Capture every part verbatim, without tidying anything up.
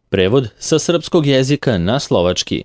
Prevod sa srpskog jezika na slovački.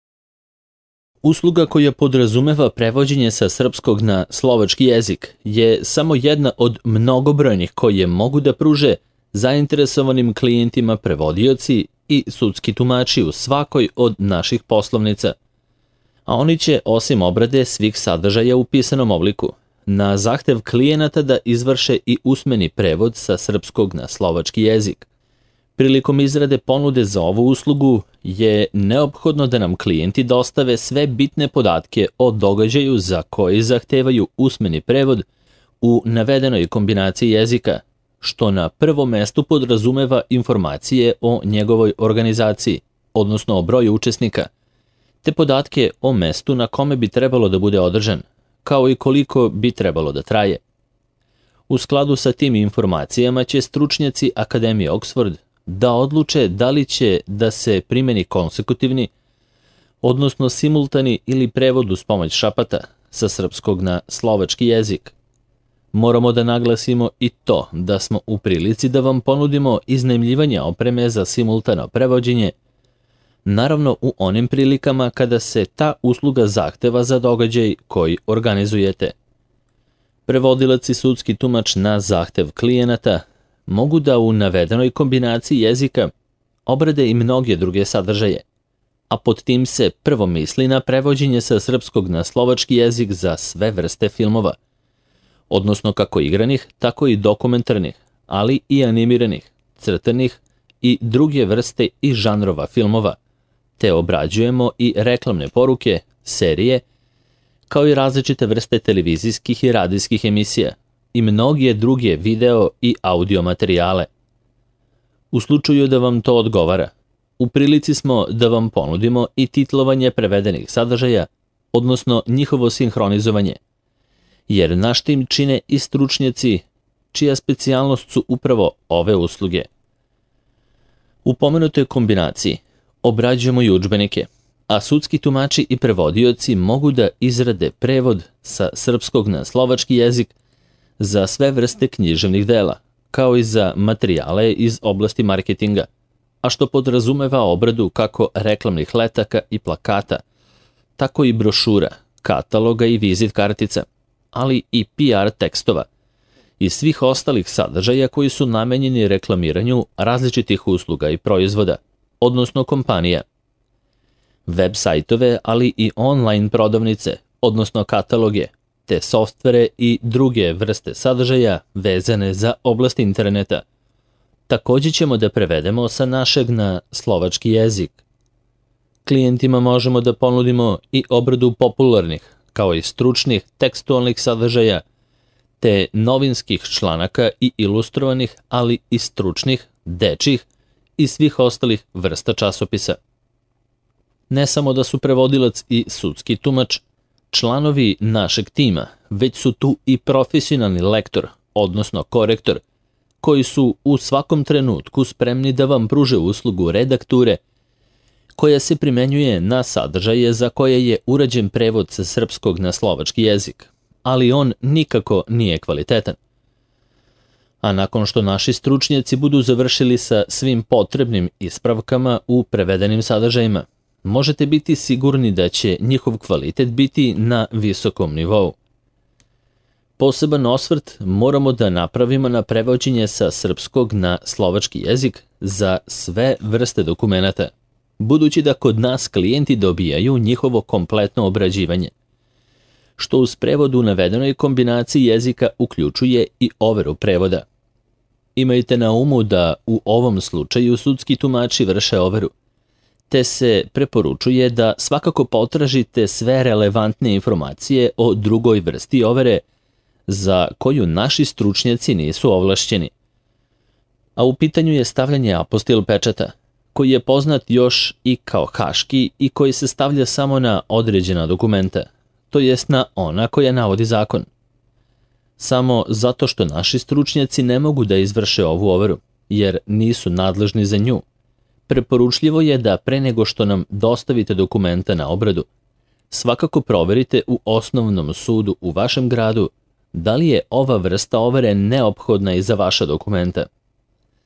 Usluga koja podrazumeva prevođenje sa srpskog na slovački jezik je samo jedna od mnogobrojnih koje mogu da pruže zainteresovanim klijentima prevodioci i sudski tumači u svakoj od naših poslovnica. A oni će, osim obrade svih sadržaja u pisanom obliku, na zahtev klijenata da izvrše i usmeni prevod sa srpskog na slovački jezik. Prilikom izrade ponude za ovu uslugu je neophodno da nam klijenti dostave sve bitne podatke o događaju za koji zahtevaju usmeni prevod u navedenoj kombinaciji jezika, što na prvom mestu podrazumeva informacije o njegovoj organizaciji, odnosno o broju učesnika, te podatke o mestu na kome bi trebalo da bude održan, kao i koliko bi trebalo da traje. U skladu sa tim informacijama će stručnjaci Akademije Oxford da odluče da li će da se primeni konsekutivni, odnosno simultani ili prevod uz pomoć šapata sa srpskog na slovački jezik. Moramo da naglasimo i to da smo u prilici da vam ponudimo iznajmljivanje opreme za simultano prevođenje, naravno u onim prilikama kada se ta usluga zahteva za događaj koji organizujete. Prevodilac i sudski tumač na zahtev klijenata mogu da u navedenoj kombinaciji jezika obrade i mnoge druge sadržaje, a pod tim se prvo misli na prevođenje sa srpskog na slovački jezik za sve vrste filmova, odnosno kako igranih, tako i dokumentarnih, ali i animiranih, crtanih i druge vrste i žanrova filmova, te obrađujemo i reklamne poruke, serije, kao i različite vrste televizijskih i radijskih emisija, i mnoge druge video i audio materijale. U slučaju da vam to odgovara, u prilici smo da vam ponudimo i titlovanje prevedenih sadržaja, odnosno njihovo sinhronizovanje, jer naš tim čine i stručnjaci čija specijalnost su upravo ove usluge. U pomenutoj kombinaciji obrađujemo i udžbenike, a sudski tumači i prevodioci mogu da izrade prevod sa srpskog na slovački jezik za sve vrste književnih dela, kao i za materijale iz oblasti marketinga, a što podrazumeva obradu kako reklamnih letaka i plakata, tako i brošura, kataloga i vizit kartica, ali i P R tekstova i svih ostalih sadržaja koji su namenjeni reklamiranju različitih usluga i proizvoda, odnosno kompanija. Web sajtove, ali i online prodavnice, odnosno kataloge, te softvere i druge vrste sadržaja vezane za oblast interneta. Također ćemo da prevedemo sa našeg na slovački jezik. Klijentima možemo da ponudimo i obradu popularnih, kao i stručnih tekstualnih sadržaja, te novinskih članaka i ilustrovanih, ali i stručnih, dečjih i svih ostalih vrsta časopisa. Ne samo da su prevodilac i sudski tumač članovi našeg tima, već su tu i profesionalni lektor, odnosno korektor, koji su u svakom trenutku spremni da vam pruže uslugu redakture, koja se primenjuje na sadržaje za koje je urađen prevod sa srpskog na slovački jezik, ali on nikako nije kvalitetan. A nakon što naši stručnjaci budu završili sa svim potrebnim ispravkama u prevedenim sadržajima, možete biti sigurni da će njihov kvalitet biti na visokom nivou. Poseban osvrt moramo da napravimo na prevođenje sa srpskog na slovački jezik za sve vrste dokumenata, budući da kod nas klijenti dobijaju njihovo kompletno obrađivanje, što uz prevod u navedenoj kombinaciji jezika uključuje i overu prevoda. Imajte na umu da u ovom slučaju sudski tumači vrše overu, te se preporučuje da svakako potražite sve relevantne informacije o drugoj vrsti overe za koju naši stručnjaci nisu ovlašćeni. A u pitanju je stavljanje apostil pečata, koji je poznat još i kao haški i koji se stavlja samo na određena dokumenta, to jest na ona koja navodi zakon. Samo zato što naši stručnjaci ne mogu da izvrše ovu overu, jer nisu nadležni za nju, preporučljivo je da pre nego što nam dostavite dokumenta na obradu, svakako proverite u osnovnom sudu u vašem gradu da li je ova vrsta overe neophodna i za vaša dokumenta.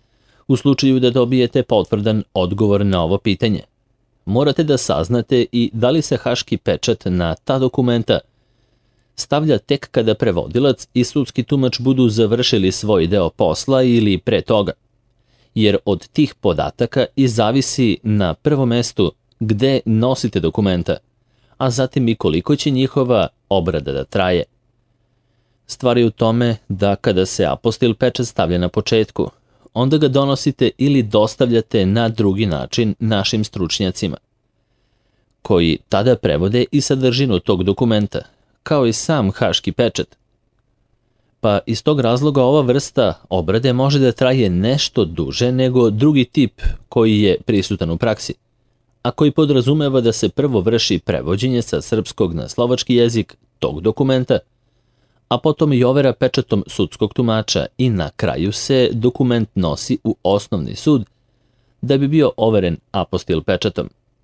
U slučaju da dobijete potvrdan odgovor na ovo pitanje, morate da saznate i da li se haški pečat na ta dokumenta stavlja tek kada prevodilac i sudski tumač budu završili svoj deo posla ili pre toga, jer od tih podataka i zavisi na prvom mestu gde nosite dokumenta, a zatim i koliko će njihova obrada da traje. Stvar je u tome da kada se apostil pečat stavlja na početku, onda ga donosite ili dostavljate na drugi način našim stručnjacima, koji tada prevode i sadržinu tog dokumenta, kao i sam haški pečat. Pa iz tog razloga ova vrsta obrade može da traje nešto duže nego drugi tip koji je prisutan u praksi, a koji podrazumeva da se prvo vrši prevođenje sa srpskog na slovački jezik tog dokumenta, a potom i overa pečatom sudskog tumača i na kraju se dokument nosi u osnovni sud da bi bio overen apostil pečatom.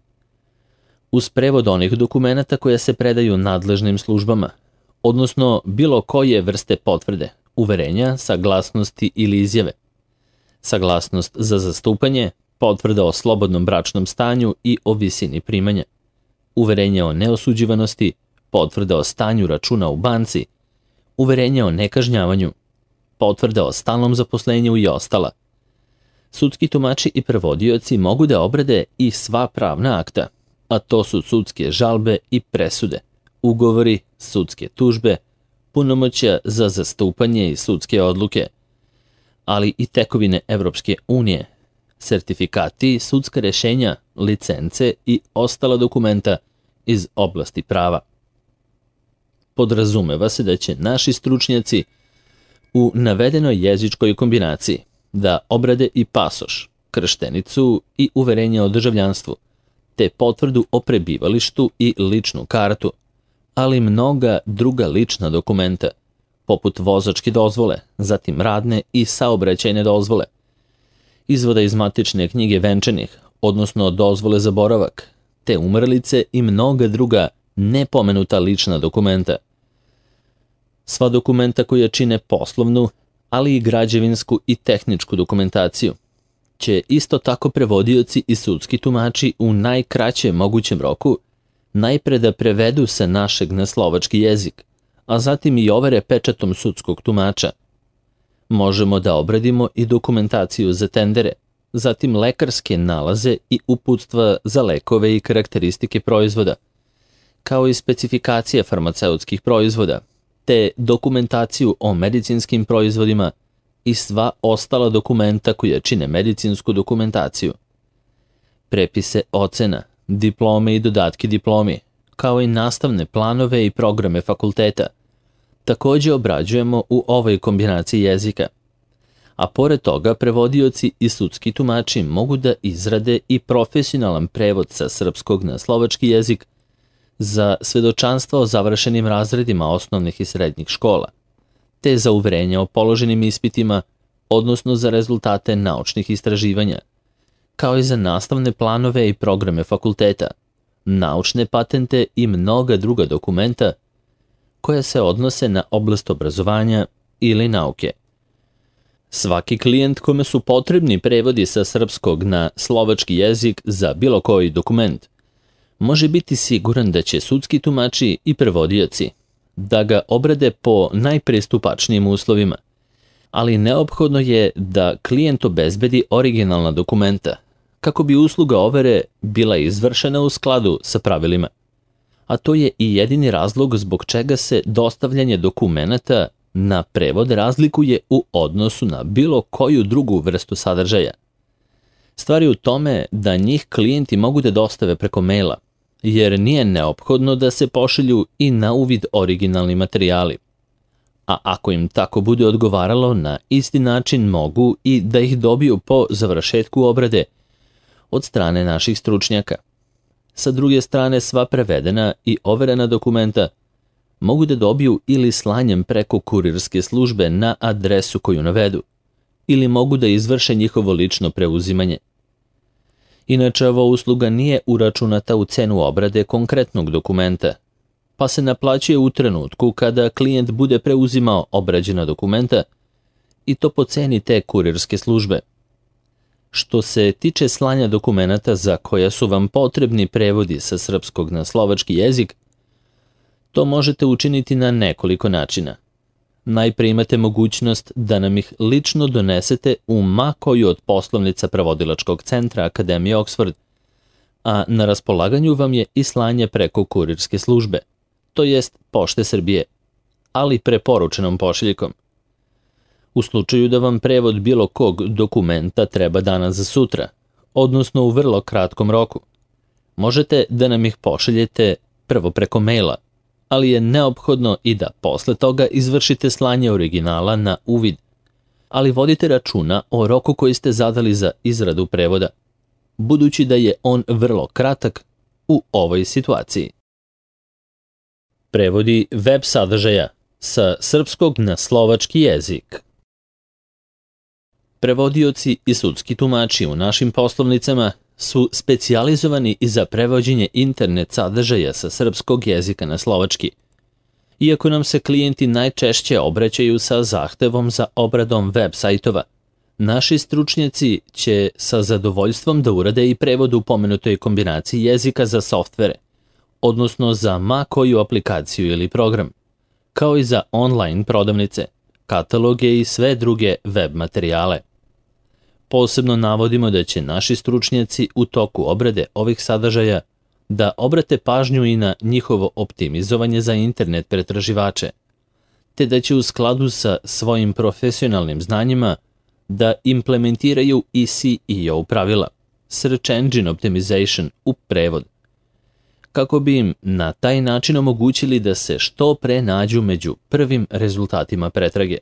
Uz prevod onih dokumenata koje se predaju nadležnim službama, odnosno bilo koje vrste potvrde, uverenja, saglasnosti ili izjave, saglasnost za zastupanje, potvrda o slobodnom bračnom stanju i o visini primanja, uverenje o neosuđivanosti, potvrda o stanju računa u banci, uverenje o nekažnjavanju, potvrda o stalnom zaposlenju i ostala. Sudski tumači i prevodioci mogu da obrade i sva pravna akta, a to su sudske žalbe i presude, ugovori, sudske tužbe, punomoćja za zastupanje i sudske odluke, ali i tekovine Evropske unije, sertifikati, sudska rešenja, licence i ostala dokumenta iz oblasti prava. Podrazumeva se da će naši stručnjaci u navedenoj jezičkoj kombinaciji da obrade i pasoš, krštenicu i uverenje o državljanstvu, te potvrdu o prebivalištu i ličnu kartu, ali mnoga druga lična dokumenta, poput vozačke dozvole, zatim radne i saobraćajne dozvole, izvoda iz matične knjige venčanih, odnosno dozvole za boravak, te umrlice i mnoga druga nepomenuta lična dokumenta. Sva dokumenta koja čine poslovnu, ali i građevinsku i tehničku dokumentaciju, će isto tako prevodioci i sudski tumači u najkraćem mogućem roku najpre da prevedu sa našeg na slovački jezik, a zatim i overe pečatom sudskog tumača. Možemo da obradimo i dokumentaciju za tendere, zatim lekarske nalaze i uputstva za lekove i karakteristike proizvoda, kao i specifikacije farmaceutskih proizvoda, te dokumentaciju o medicinskim proizvodima i sva ostala dokumenta koja čine medicinsku dokumentaciju. Prepise ocena, diplome i dodatke diplomi, kao i nastavne planove i programe fakulteta, takođe obrađujemo u ovoj kombinaciji jezika. A pored toga, prevodioci i sudski tumači mogu da izrade i profesionalan prevod sa srpskog na slovački jezik za svedočanstva o završenim razredima osnovnih i srednjih škola, te za uverenja o položenim ispitima, odnosno za rezultate naučnih istraživanja, kao i za nastavne planove i programe fakulteta, naučne patente i mnoga druga dokumenta koja se odnose na oblast obrazovanja ili nauke. Svaki klijent kome su potrebni prevodi sa srpskog na slovački jezik za bilo koji dokument može biti siguran da će sudski tumači i prevodioci da ga obrade po najpristupačnijim uslovima, ali neophodno je da klijent obezbedi originalna dokumenta kako bi usluga overe bila izvršena u skladu sa pravilima. A to je i jedini razlog zbog čega se dostavljanje dokumenata na prevod razlikuje u odnosu na bilo koju drugu vrstu sadržaja. Stvar je u tome da njih klijenti mogu da dostave preko maila, jer nije neophodno da se pošalju i na uvid originalni materijali. A ako im tako bude odgovaralo, na isti način mogu i da ih dobiju po završetku obrade od strane naših stručnjaka. Sa druge strane, sva prevedena i overena dokumenta mogu da dobiju ili slanjem preko kurirske službe na adresu koju navedu, ili mogu da izvrše njihovo lično preuzimanje. Inače, ova usluga nije uračunata u cenu obrade konkretnog dokumenta, pa se naplaćuje u trenutku kada klijent bude preuzimao obrađena dokumenta i to po ceni te kurirske službe. Što se tiče slanja dokumenata za koja su vam potrebni prevodi sa srpskog na slovački jezik, to možete učiniti na nekoliko načina. Najpre imate mogućnost da nam ih lično donesete u ma koju od poslovnica prevodilačkog centra Akademije Oxford, a na raspolaganju vam je i slanje preko kurirske službe, to jest Pošte Srbije, ali preporučenom pošiljkom. U slučaju da vam prevod bilo kog dokumenta treba danas za sutra, odnosno u vrlo kratkom roku, možete da nam ih pošaljete prvo preko maila, ali je neophodno i da posle toga izvršite slanje originala na uvid, ali vodite računa o roku koji ste zadali za izradu prevoda, budući da je on vrlo kratak u ovoj situaciji. Prevodi web sadržaja sa srpskog na slovački jezik. Prevodioci i sudski tumači u našim poslovnicama su specijalizovani i za prevođenje internet sadržaja sa srpskog jezika na slovački. Iako nam se klijenti najčešće obraćaju sa zahtevom za obradom web sajtova, naši stručnjaci će sa zadovoljstvom da urade i prevod u pomenutoj kombinaciji jezika za softvere, odnosno za ma koju aplikaciju ili program, kao i za online prodavnice, kataloge i sve druge web materijale. Posebno navodimo da će naši stručnjaci u toku obrade ovih sadržaja da obrate pažnju i na njihovo optimizovanje za internet pretraživače, te da će u skladu sa svojim profesionalnim znanjima da implementiraju i S E O pravila, Search Engine Optimization, u prevod, kako bi im na taj način omogućili da se što pre nađu među prvim rezultatima pretrage.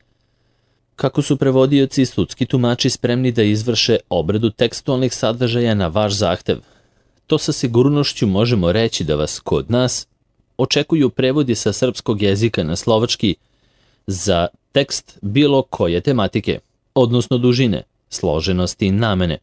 Kako su prevodioci i sudski tumači spremni da izvrše obradu tekstualnih sadržaja na vaš zahtev, to sa sigurnošću možemo reći da vas kod nas očekuju prevodi sa srpskog jezika na slovački za tekst bilo koje tematike, odnosno dužine, složenosti i namene.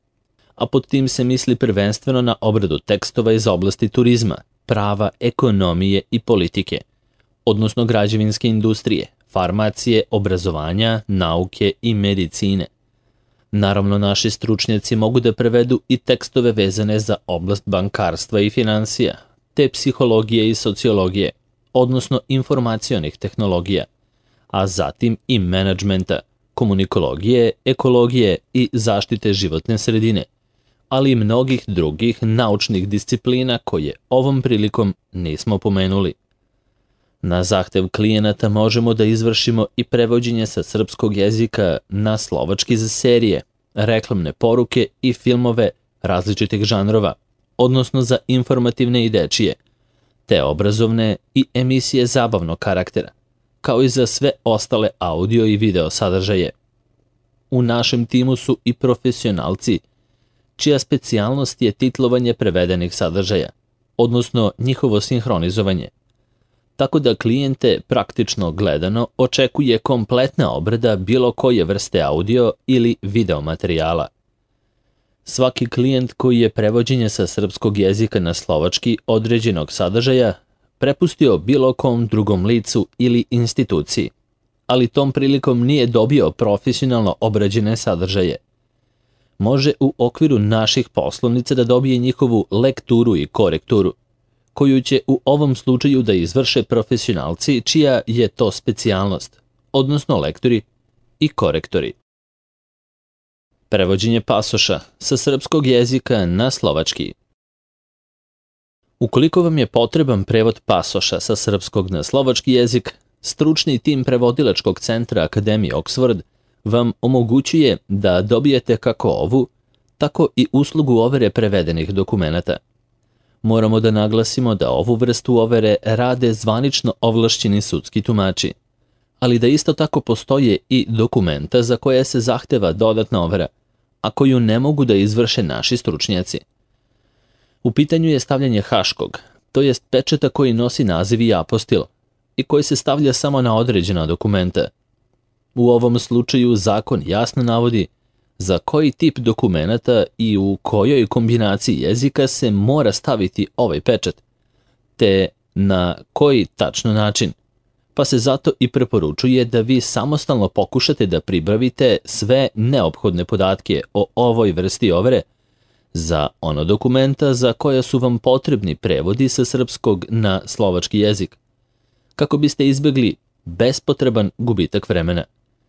A pod tim se misli prvenstveno na obradu tekstova iz oblasti turizma, prava, ekonomije i politike, odnosno građevinske industrije, farmacije, obrazovanja, nauke i medicine. Naravno, naši stručnjaci mogu da prevedu i tekstove vezane za oblast bankarstva i finansija, te psihologije i sociologije, odnosno informacionih tehnologija, a zatim i menadžmenta, komunikologije, ekologije i zaštite životne sredine, ali i mnogih drugih naučnih disciplina koje ovom prilikom nismo pomenuli. Na zahtev klijenata možemo da izvršimo i prevođenje sa srpskog jezika na slovački za serije, reklamne poruke i filmove različitih žanrova, odnosno za informativne i dečije, te obrazovne i emisije zabavnog karaktera, kao i za sve ostale audio i video sadržaje. U našem timu su i profesionalci, čija specijalnost je titlovanje prevedenih sadržaja, odnosno njihovo sinhronizovanje, tako da klijente praktično gledano očekuje kompletna obrada bilo koje vrste audio ili video materijala. Svaki klijent koji je prevođenje sa srpskog jezika na slovački određenog sadržaja prepustio bilo kom drugom licu ili instituciji, ali tom prilikom nije dobio profesionalno obrađene sadržaje. Može u okviru naših poslovnica da dobije njihovu lekturu i korekturu, koju će u ovom slučaju da izvrše profesionalci čija je to specijalnost, odnosno lektori i korektori. Prevođenje pasoša sa srpskog jezika na slovački. Ukoliko vam je potreban prevod pasoša sa srpskog na slovački jezik, stručni tim prevodilačkog centra Akademije Oxford vam omogućuje da dobijete kako ovu, tako i uslugu overe prevedenih dokumenata. Moramo da naglasimo da ovu vrstu overe rade zvanično ovlašćeni sudski tumači, ali da isto tako postoje i dokumenta za koje se zahteva dodatna overa, a koju ne mogu da izvrše naši stručnjaci. U pitanju je stavljanje haškog, to jest pečeta koji nosi naziv i apostil i koji se stavlja samo na određena dokumenta. U ovom slučaju zakon jasno navodi za koji tip dokumenata i u kojoj kombinaciji jezika se mora staviti ovaj pečat, te na koji tačno način, pa se zato i preporučuje da vi samostalno pokušate da pribavite sve neophodne podatke o ovoj vrsti overe za ono dokumenta za koja su vam potrebni prevodi sa srpskog na slovački jezik, kako biste izbegli bespotreban gubitak vremena.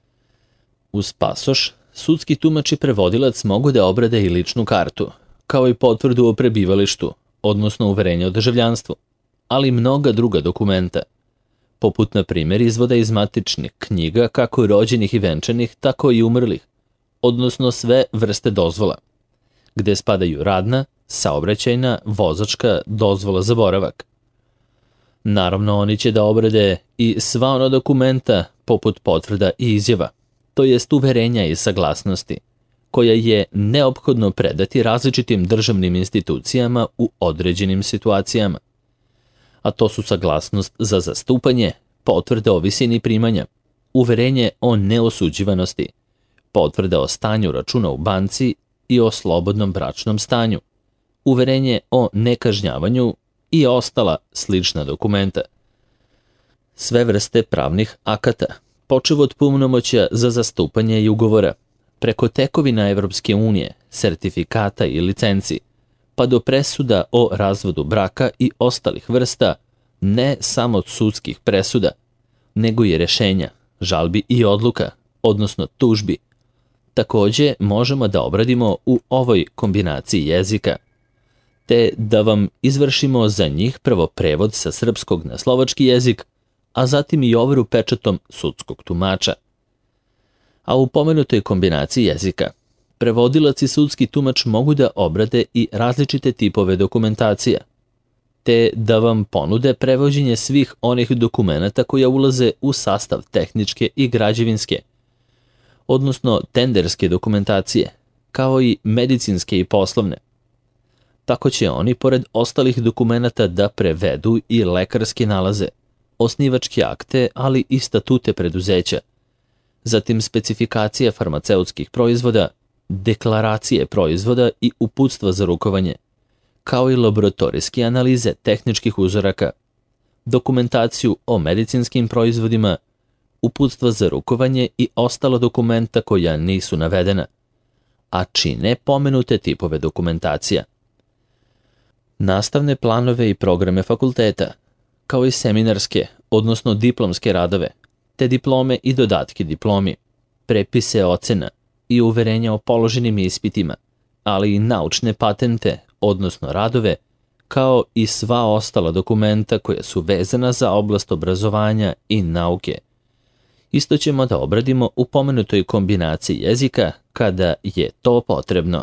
Uz pasoš, sudski tumač i prevodilac mogu da obrade i ličnu kartu, kao i potvrdu o prebivalištu, odnosno uverenje o državljanstvu, ali i mnoga druga dokumenta, poput na primjer izvoda iz matičnih knjiga kako rođenih i venčanih, tako i umrlih, odnosno sve vrste dozvola, gde spadaju radna, saobraćajna, vozačka, dozvola za boravak. Naravno, oni će da obrade i sva ona dokumenta poput potvrda i izjava, to jest uverenja i saglasnosti, koja je neophodno predati različitim državnim institucijama u određenim situacijama. A to su saglasnost za zastupanje, potvrda o visini primanja, uverenje o neosuđivanosti, potvrda o stanju računa u banci i o slobodnom bračnom stanju, uverenje o nekažnjavanju i ostala slična dokumenta. Sve vrste pravnih akata, počev od punomoćja za zastupanje i ugovora, preko tekovina Evropske unije, sertifikata i licenci, pa do presuda o razvodu braka i ostalih vrsta, ne samo sudskih presuda, nego i rešenja, žalbi i odluka, odnosno tužbi, takođe možemo da obradimo u ovoj kombinaciji jezika, te da vam izvršimo za njih prvo prevod sa srpskog na slovački jezik, a zatim i overu pečatom sudskog tumača. A u pomenutoj kombinaciji jezika, prevodilac i sudski tumač mogu da obrade i različite tipove dokumentacija, te da vam ponude prevođenje svih onih dokumenata koja ulaze u sastav tehničke i građevinske, odnosno tenderske dokumentacije, kao i medicinske i poslovne. Tako će oni, pored ostalih dokumenata, da prevedu i lekarske nalaze, osnivačke akte, ali i statute preduzeća, zatim specifikacije farmaceutskih proizvoda, deklaracije proizvoda i uputstva za rukovanje, kao i laboratorijske analize tehničkih uzoraka, dokumentaciju o medicinskim proizvodima, uputstva za rukovanje i ostala dokumenta koja nisu navedena, a čine pomenute tipove dokumentacija. Nastavne planove i programe fakulteta, kao i seminarske, odnosno diplomske radove, te diplome i dodatke diplomi, prepise ocena i uverenja o položenim ispitima, ali i naučne patente, odnosno radove, kao i sva ostala dokumenta koja su vezana za oblast obrazovanja i nauke. Isto ćemo da obradimo u pomenutoj kombinaciji jezika kada je to potrebno.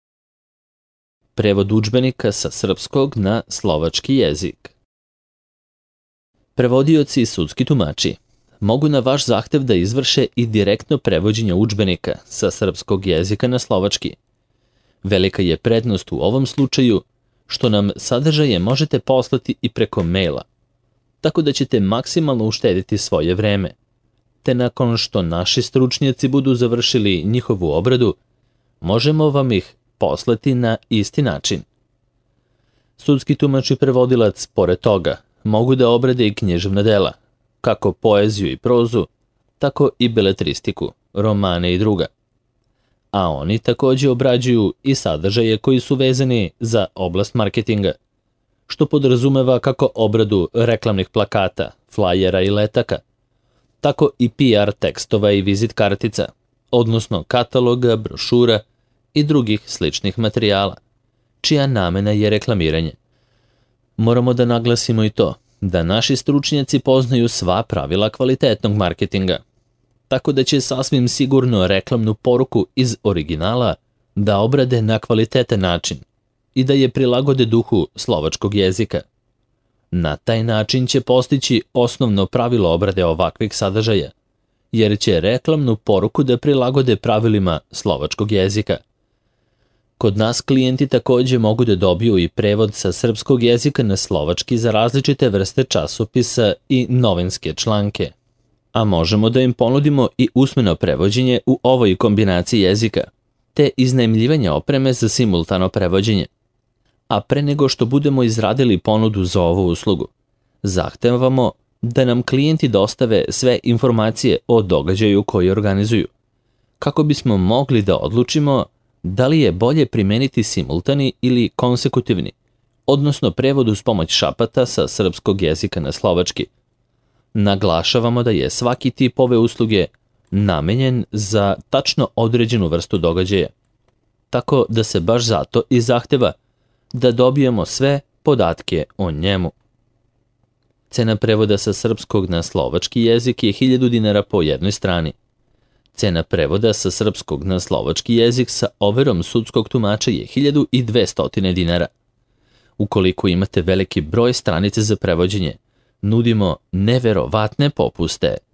Prevod udžbenika sa srpskog na slovački jezik. Prevodioci i sudski tumači mogu na vaš zahtev da izvrše i direktno prevođenje udžbenika sa srpskog jezika na slovački. Velika je prednost u ovom slučaju što nam sadržaje možete poslati i preko maila, tako da ćete maksimalno uštediti svoje vreme, te nakon što naši stručnjaci budu završili njihovu obradu, možemo vam ih poslati na isti način. Sudski tumač i prevodilac, pored toga, mogu da obrade i književna dela, kako poeziju i prozu, tako i beletristiku, romane i druga. A oni takođe obrađuju i sadržaje koji su vezani za oblast marketinga, što podrazumeva kako obradu reklamnih plakata, flajera i letaka, tako i P R tekstova i vizit kartica, odnosno kataloga, brošura i drugih sličnih materijala, čija namena je reklamiranje. Moramo da naglasimo i to da naši stručnjaci poznaju sva pravila kvalitetnog marketinga, tako da će sasvim sigurno reklamnu poruku iz originala da obrade na kvalitetan način i da je prilagode duhu slovačkog jezika. Na taj način će postići osnovno pravilo obrade ovakvih sadržaja, jer će reklamnu poruku da prilagode pravilima slovačkog jezika. Kod nas klijenti takođe mogu da dobiju i prevod sa srpskog jezika na slovački za različite vrste časopisa i novinske članke, a možemo da im ponudimo i usmeno prevođenje u ovoj kombinaciji jezika, te iznajmljivanje opreme za simultano prevođenje. A pre nego što budemo izradili ponudu za ovu uslugu, zahtevamo da nam klijenti dostave sve informacije o događaju koji organizuju, kako bismo mogli da odlučimo da li je bolje primeniti simultani ili konsekutivni, odnosno prevod uz pomoć šapata sa srpskog jezika na slovački. Naglašavamo da je svaki tip ove usluge namenjen za tačno određenu vrstu događaja, tako da se baš zato i zahteva da dobijemo sve podatke o njemu. Cena prevoda sa srpskog na slovački jezik je hiljadu dinara po jednoj strani. Cena prevoda sa srpskog na slovački jezik sa overom sudskog tumača je hiljadu dvesta dinara. Ukoliko imate veliki broj stranice za prevođenje, nudimo neverovatne popuste.